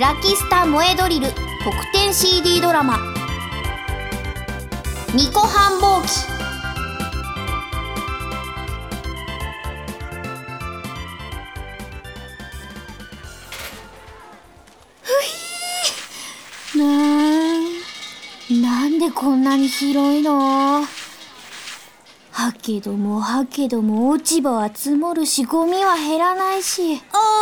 ラキスタ萌えドリル特典 CD ドラマ巫女繁忙記。なんでこんなに広いの？はけども落ち葉は積もるし、ゴミは減らないし。 Oh my god!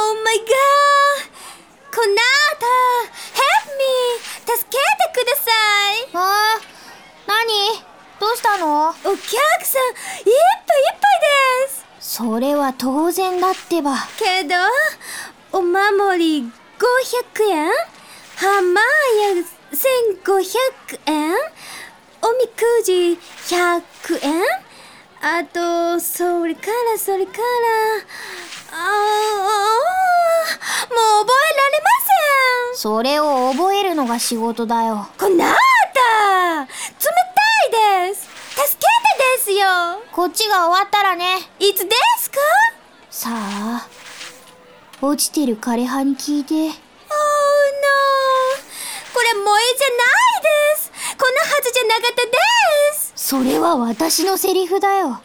こなた Help me! 助けてください。 何？どうしたの？ お客さんいっぱいいっぱいです。 それは当然だってば。 けどお守り500円、ハマや1500円、おみくじ100円、あとそれからもう覚えられません。 それを覚えるのが仕事だよ。 こなた冷たいです。助けてですよ。 こっちが終わったらね。 いつですか？ さあ、落ちてる枯葉に聞いて。 Oh no、 これ萌えじゃないです。こんなはずじゃなかったです。 それは私のセリフだよ。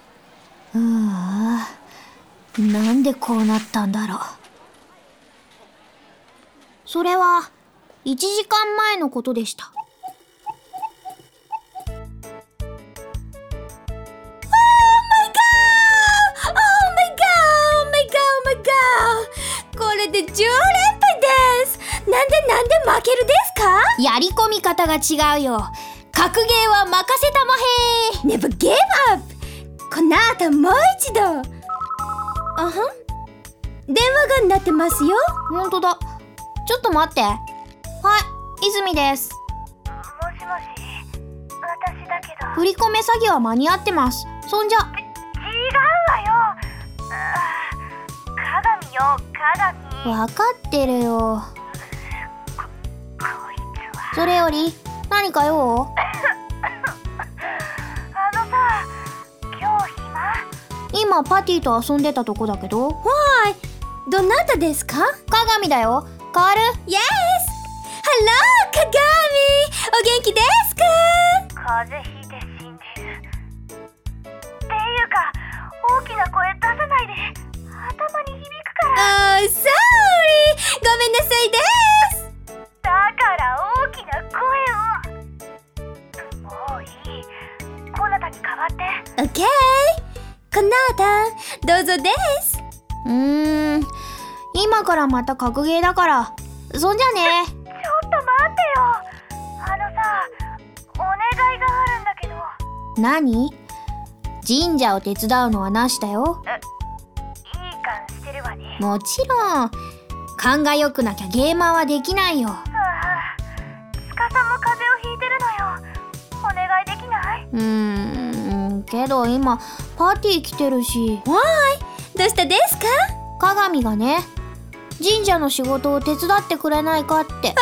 なんでこうなったんだろう。それは1時間前のことでした。 これで10連敗です。なんで負けるですか？ やり込み方が違うよ。格ゲーは任せたまへー。 Never give up。 こなたもう一度。電話が鳴ってますよ。 ほんとだ。ちょっと待って。はい、泉です。 もしもし、私だけど。 振り込め詐欺は間に合ってます。そんじゃ。違うわよ。鏡よ、鏡。 わかってるよ。 こいつは。 それより何か用？ さ、今日暇？ 今パティと遊んでたとこだけど。 わーい、どなたですか？ 鏡だよ。変わる？ Yes！ Hello 鏡、お元気ですか？ 風邪ひいて死んでる。っていうか、大きな声出さないで。頭に響くから。 Sorry！ ごめんなさいです。 だから大きな声を。もういい。こなたに代わって。 OK！ こなた、どうぞです。 今からまた格ゲーだから。そんじゃね。 ちょっと待ってよ。お願いがあるんだけど。 何？神社を手伝うのはなしだよ。 いい感してるわね。 もちろん。勘が良くなきゃゲーマーはできないよ。 司も風邪をひいてるのよ。お願いできない？ けど今パーティー来てるし。 わーい、どうしたですか？ 鏡がね、神社の仕事を手伝ってくれないかって。 It's wonderful!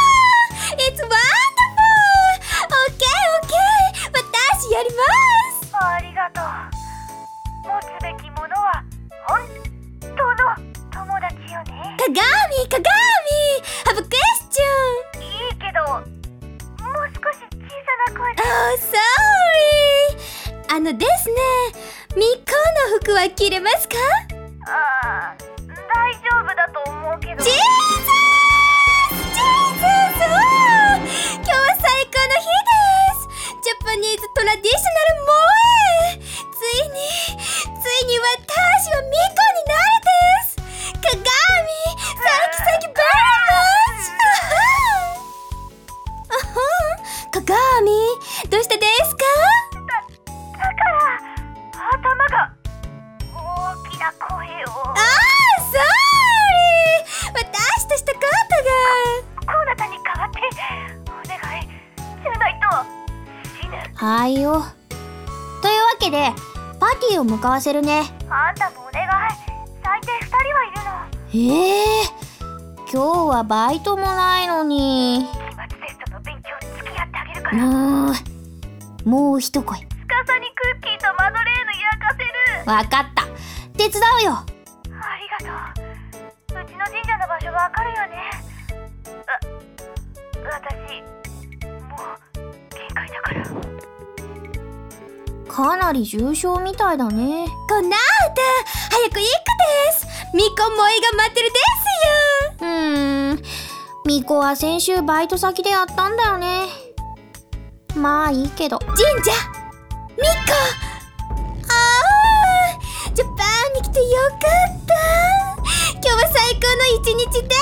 OK! 私やります。 ありがとう。持つべきものは本当の友達よね。 鏡 Have a question! いいけど、もう少し小さな声で。 Sorry! ですね、巫女の服は着れますか？ 大丈夫だと思うけど。 ジーザス！今日は最高の日です。ジャパニーズトラディショナル萌え。ついに私は巫女になるです。鏡、Thank you very much！ 鏡、どうしてですか？ だから頭が大きな声を。 Sorry！ 私としたことが。 こなたに代わってお願い。じゃないと死ぬ。 はいよ。というわけでパーティーを向かわせるね。 あんたもお願い。最低2人はいるの。 今日はバイトもないのに。 期末テストの勉強に付き合ってあげるから。 もう一声。 司にクッキーとマドレーヌ焼かせる。 わかった。手伝うよ。 ありがとう。うちの神社の場所わかるよね。 私もう限界だから。 かなり重症みたいだね。 こなーだ、早く行くです。ミコ萌えが待ってるですよ。 ミコは先週バイト先でやったんだよね。まあいいけど。 神社ミコ、ジャパンに来てよかった。今日は最高の一日です。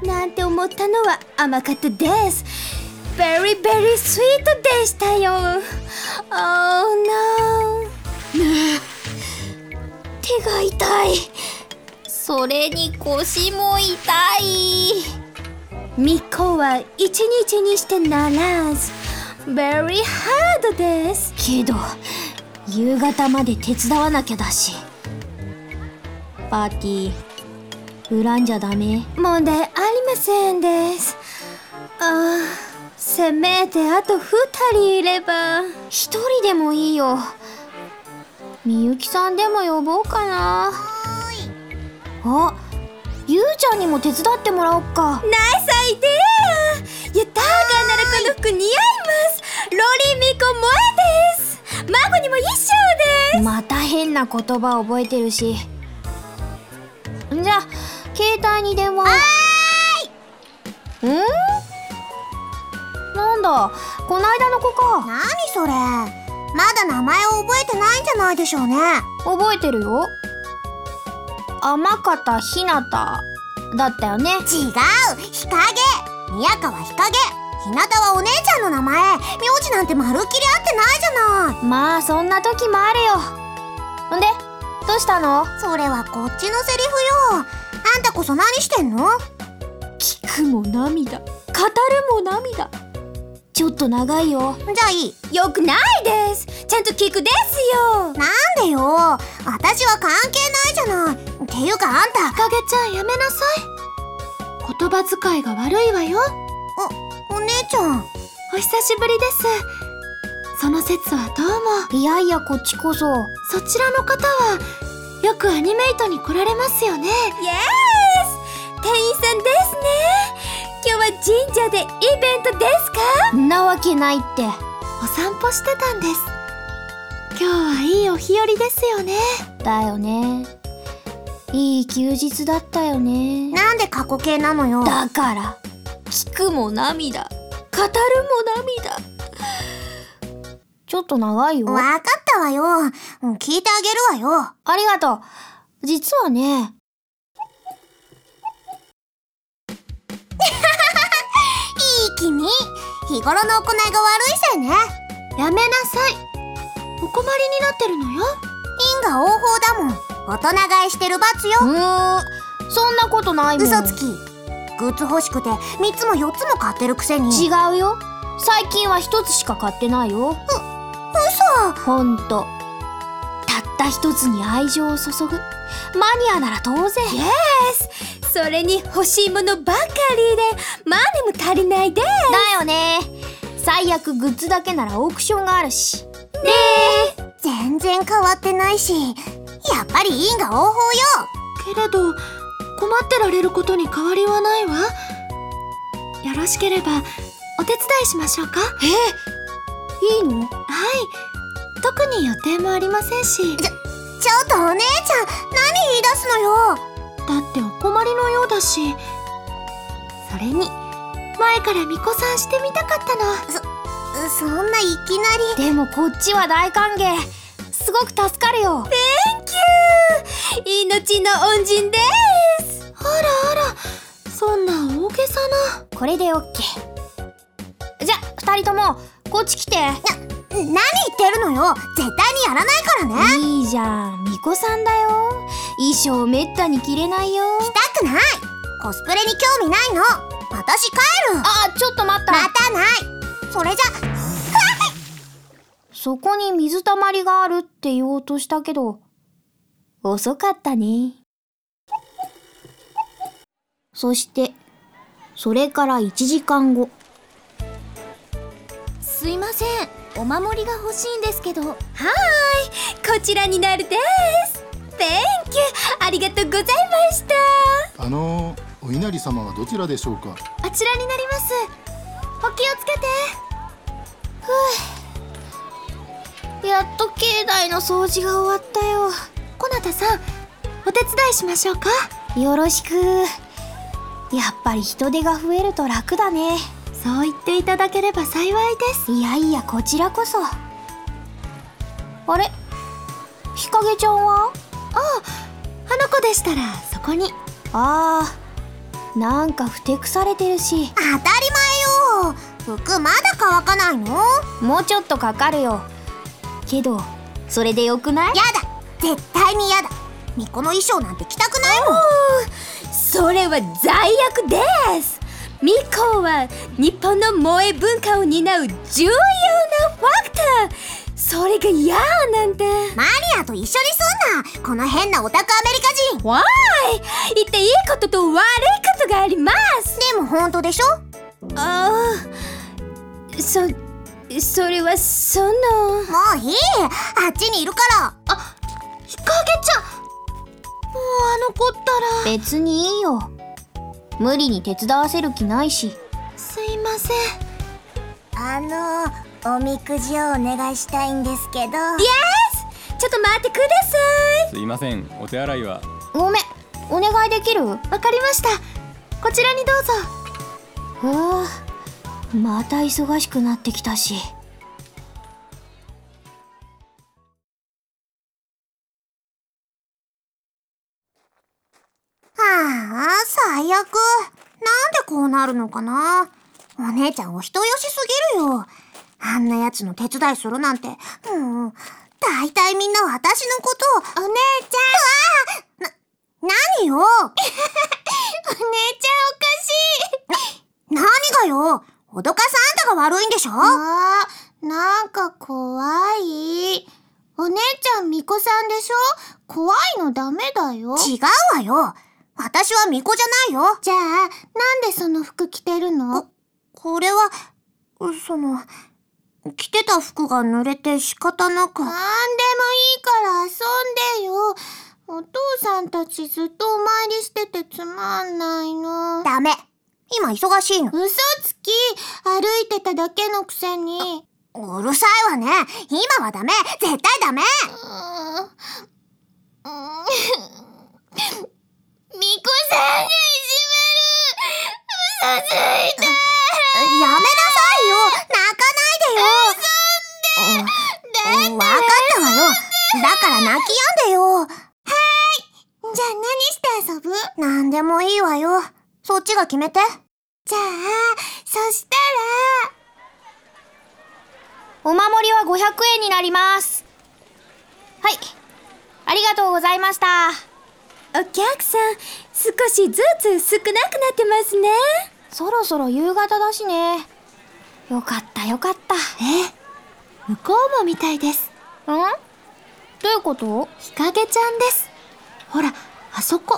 なんて思ったのは甘かったです。Very very sweet でしたよ。Oh no。手が痛い。 それに腰も痛い。 ミコは一日にしてならず Very hard です。 けど夕方まで手伝わなきゃだし。パーティー恨んじゃダメ？ 問題ありませんです。せめてあと2人いれば。 1人でもいいよ。みゆきさんでも呼ぼうかな。あ、ゆうちゃんにも手伝ってもらおっか。 ナイスアイデア。やったーがならこの服似合います。ロリミコ萌えです。マコにも一緒です。 また変な言葉覚えてるし。じゃあ携帯に電話。なんだ、こないだの子か。 なにそれ、まだ名前を覚えてないんじゃないでしょうね。 覚えてるよ。天方ひなただったよね。 違う、日陰。宮川日陰。ひなたはお姉ちゃんの名前。名字なんてまるっきり合ってないじゃない。 まあそんな時もあるよ。んでどうしたの？ それはこっちのセリフよ。あんたこそ何してんの？ 聞くも涙、語るも涙。ちょっと長いよ。 じゃあいい。 よくないです。ちゃんと聞くですよ。 なんでよ、私は関係ないじゃない。っていうかあんた。 日陰ちゃんやめなさい。言葉遣いが悪いわよ。 お姉ちゃん。 お久しぶりです。その説はどうも。 いやいやこっちこそ。 そちらの方はよくアニメイトに来られますよね。イエース、店員さんですね。今日は神社でイベントですか？ なわけないって。 お散歩してたんです。今日はいいお日和ですよね。 だよね。いい休日だったよね。 なんで過去形なのよ。 だから聞くも涙、語るも涙。ちょっと長いよ。 わかったわよ。聞いてあげるわよ。 ありがとう。実はね。 いい君、日頃の行いが悪いせいね。 やめなさい。お困りになってるのよ。 因果応報だもん。大人買いしてる罰よ。 そんなことないもん。 嘘つき。グッズ欲しくて3つも4つも買ってるくせに。 違うよ。最近は1つしか買ってないよ。 嘘。 ほんと。たった1つに愛情を注ぐマニアなら当然。 イエス。それに欲しいものばかりでマネも足りないです。 だよね。最悪グッズだけならオークションがあるし。 ねえ。全然変わってないし、やっぱり因果応報よ。 けれど困ってられることに変わりはないわ。よろしければお手伝いしましょうか。 いいの？ はい、特に予定もありませんし。 ちょっとお姉ちゃん、何言い出すのよ。 だってお困りのようだし。それに前から巫女さんしてみたかったの。 そんないきなり。 でもこっちは大歓迎。すごく助かるよ。 Thank you。 命の恩人です。あらあら、そんな大げさな。 これで OK。 じゃ2人ともこっち来て。 何言ってるのよ。絶対にやらないからね。 いいじゃん、巫女さんだよ。衣装めったに着れないよ。 着たくない。コスプレに興味ないの。私帰る。 あ、ちょっと待った。 またない。それじゃそこに水たまりがあるって言おうとしたけど遅かったね。そしてそれから1時間後。 すすいません、お守りが欲しいんですけど。 はーい、こちらになるです。 Thank you、 ありがとうございました。 お稲荷様はどちらでしょうか？ あちらになります。お気をつけて。やっと境内の掃除が終わったよ。 こなたさん、お手伝いしましょうか？ よろしく。やっぱり人手が増えると楽だね。 そう言っていただければ幸いです。 いやいや、こちらこそ。あれ、日陰ちゃんは？ あの子でしたらそこに。 なんかふてくされてるし。 当たり前よ。服まだ乾かないの？ もうちょっとかかるよ。けどそれでよくない？ やだ、絶対にやだ。巫女の衣装なんて着たくないもん。 それは罪悪です。巫女は日本の萌え文化を担う重要なファクター。それが嫌なんて。 マリアと一緒に住んだこの変なオタクアメリカ人。 わーい、言っていいことと悪いことがあります。 でも本当でしょ？ それはその。 もういい、あっちにいるから。 日陰ちゃん、もうあの子ったら。 別にいいよ。無理に手伝わせる気ないし。 すいません。 おみくじをお願いしたいんですけど。 イエス、ちょっと待ってください。 すいません、お手洗いは。 ごめん、お願いできる？ わかりました。こちらにどうぞ。 また忙しくなってきたし。 最悪。なんでこうなるのかな。お姉ちゃんお人よしすぎるよ。あんなやつの手伝いするなんて。だいたいみんな私のことを。お姉ちゃん。何よ。お姉ちゃんおかしい。何がよ。脅かすあんたが悪いんでしょ。 なんか怖い。お姉ちゃん巫女さんでしょ。怖いのダメだよ。 違うわよ。私は巫女じゃないよ。 じゃあなんでその服着てるの？ これは着てた服が濡れて仕方なく。 なんでもいいから遊んでよ。お父さんたちずっとお参りしててつまんないの。 ダメ。今忙しいの。 嘘つき。歩いてただけのくせに。 うるさいわね。今はダメ。絶対ダメ。 巫女さんがいじめる。嘘ついて。 やめなさいよ。泣かないでよ。遊んで。わかったわよ。だから泣き止んでよ。 じゃあ何して遊ぶ？ なんでもいいわよ。そっちが決めて。 じゃあそしたらお守りは500円になります。はい、ありがとうございました。 お客さん、少しずつ少なくなってますね。 そろそろ夕方だしね。よかったよかった。 向こうもみたいです。 どういうこと？ 日陰ちゃんです。ほら、あそこ。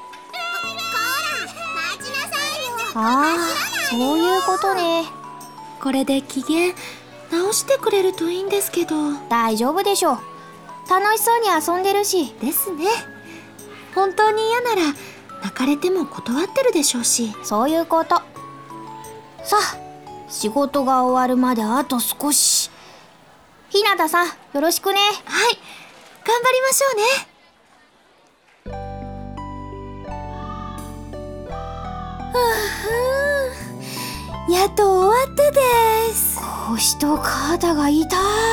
そういうことね。 これで機嫌直してくれるといいんですけど。 大丈夫でしょう。楽しそうに遊んでるし。 ですね。本当に嫌なら泣かれても断ってるでしょうし。 そういうこと。さあ、仕事が終わるまであと少し。ひなたさん、よろしくね。 はい、頑張りましょうね。やっと終わったです。 腰と肩が痛い。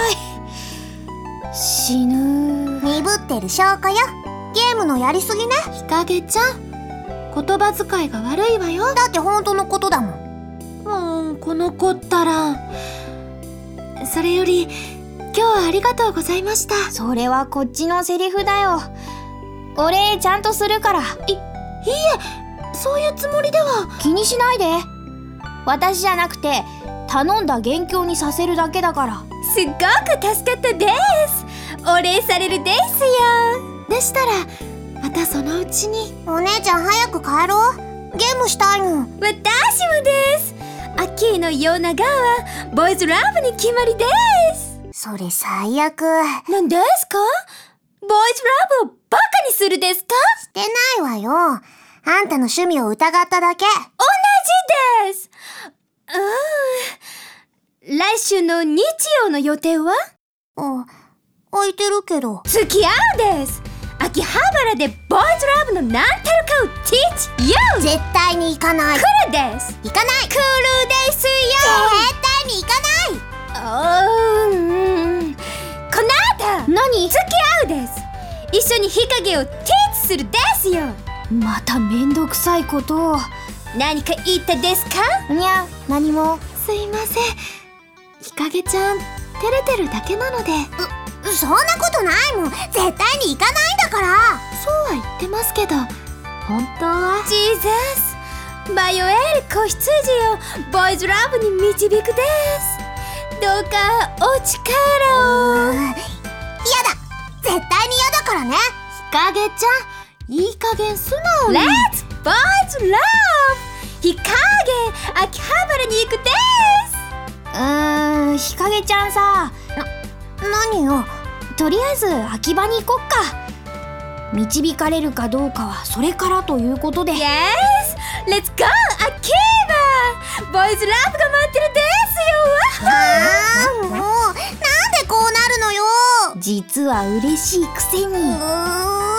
死ぬ。 鈍ってる証拠よ。ゲームのやりすぎね。 日陰ちゃん、言葉遣いが悪いわよ。 だって本当のことだもん。 もうこの子ったら。それより今日はありがとうございました。 それはこっちのセリフだよ。お礼ちゃんとするから。 いいえ、そういうつもりでは。 気にしないで。私じゃなくて頼んだ元凶にさせるだけだから。 すっごく助かったです。お礼されるですよ。でしたらまたそのうちに。 お姉ちゃん早く帰ろう。ゲームしたいの。 私もです。 秋の夜長はボーイズラブに決まりです。 それ最悪。 何ですか？ボーイズラブをバカにするですか？ してないわよ。あんたの趣味を疑っただけ。 同じです。来週の日曜の予定は？ 空いてるけど。 付き合うです。秋葉原でボーイズラブの何たるかを teach you。 絶対に行かない。 来るです。 行かない。 来るですよ。 絶対に行かない。 この後何？ 付き合うです。一緒に日陰をティーチするですよ。 まためんどくさいことを。 何か言ったですか？ にゃ、何も。 すいません、日陰ちゃん照れてるだけなので。 そんなことないもん。絶対に行かないんだから。 そうは言ってますけど、本当はジーザス、迷える子羊をボーイズラブに導くです。どうかお力を。 やだ。絶対に嫌だからね。 日陰ちゃん、いい加減素直に。 Let's boys love。 日陰秋葉原に行くです。 日陰ちゃんさ、 何よ。 とりあえず秋葉に行こっか。導かれるかどうかはそれからということで。 Yes! Let's go! 秋葉ボーイズラブが待ってるですよ。 もうなんでこうなるのよ。 実は嬉しいくせに。